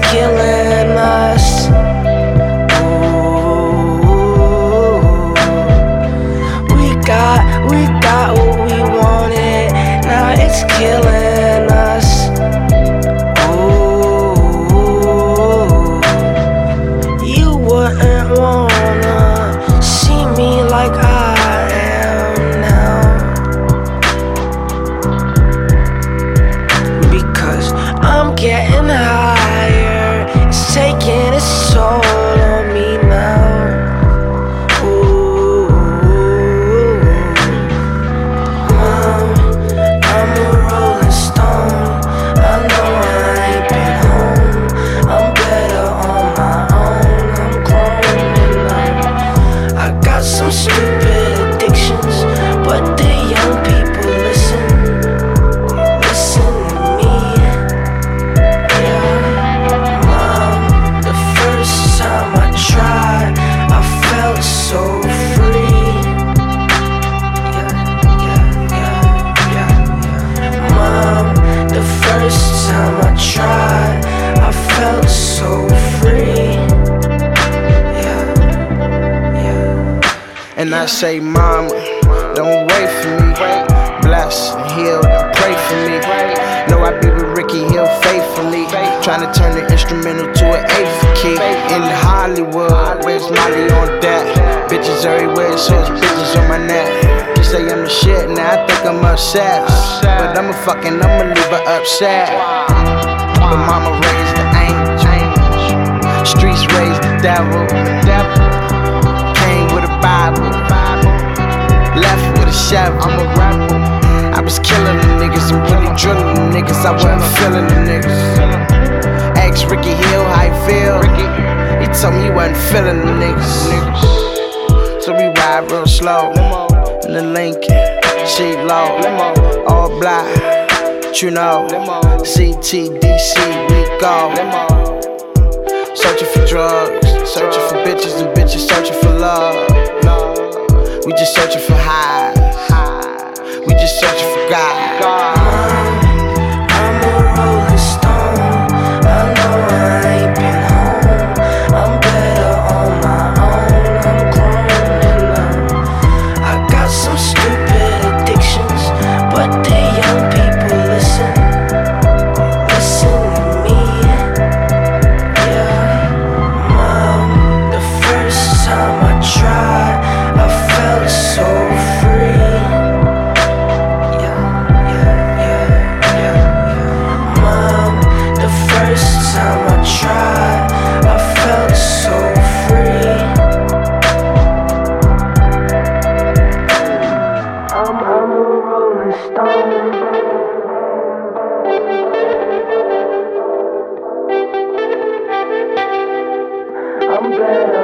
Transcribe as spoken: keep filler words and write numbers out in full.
killing us. Ooh, we got, we got what we wanted, now it's killing us. Ooh, you wouldn't wanna see me like I am now, because I'm getting higher, it's taking its toll on me now. Ooh, Mom, I'm a rolling stone, I know I ain't been home, I'm better on my own, I'm grown and I got some stupid addictions, but the young people listen, listen to me. Yeah, Mom, the first time I tried, I felt so free. Yeah, yeah, yeah, yeah, yeah. Mom, the first time I tried, I felt so free. Yeah, yeah. And I say, Mama, don't wait for me. Bless and heal and pray for me. Know I be with Ricky Hill faithfully. Trying to turn the instrumental to an eighth key. In Hollywood, where's Molly on deck? Bitches everywhere, so it's bitches on my neck. She say I'm the shit, now I think I'm upset. But I'ma fucking, I'ma leave her upset. But mama raised the angel, streets raised the devil. Came with a Bible, left with a shovel. I'm a rebel. I was killing the niggas and really drilling the niggas. I wasn't feeling the niggas. Ask Ricky Hill how he feel. He told me he wasn't feeling the niggas. So we ride real slow in the Lincoln, sheet low, all black, you know. C T D C, we go. Searching for drugs, searching for bitches and bitches searching for love. We just searching for highs, we just searching for God. I'm a rolling stone, I know I ain't been home, I'm better on my own, I'm grown and I got some stupid addictions, but the young people listen, listen to me. Yeah, Mom, the first time I tried, I felt so free. First time I tried, I felt so free. I'm, I'm a rolling stone. I'm better.